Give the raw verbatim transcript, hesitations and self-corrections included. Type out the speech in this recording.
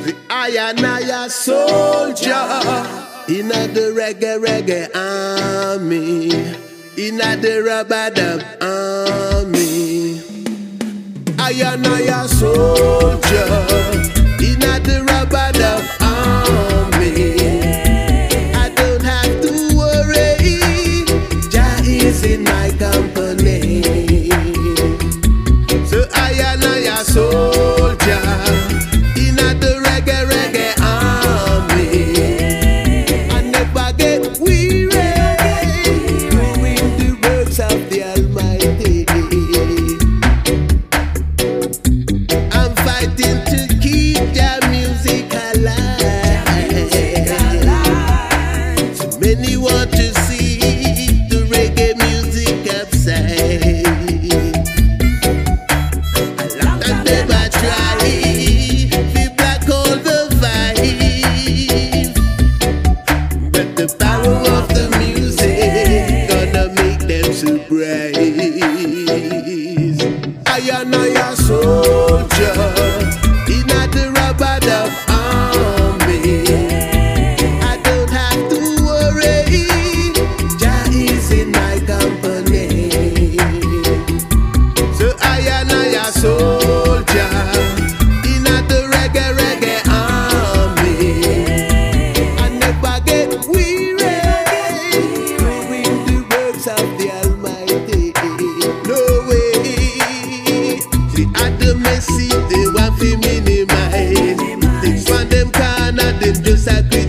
I and I a soldier in a the reggae reggae army, in a the rubber dub army. I and I a soldier in a the rubber dub army. I don't have to worry, Jah is in my company. So I and I a soldier. Many want to see the reggae music upside. And never try to black all the vibe. But the power of the music gonna make them surprise. I am not a soldier in the rubber dub army. Soldier in the reggae reggae army. I never get weary doing the works of the Almighty. No way. See, at the messy they want to minimize. Things from them corner, them just agree.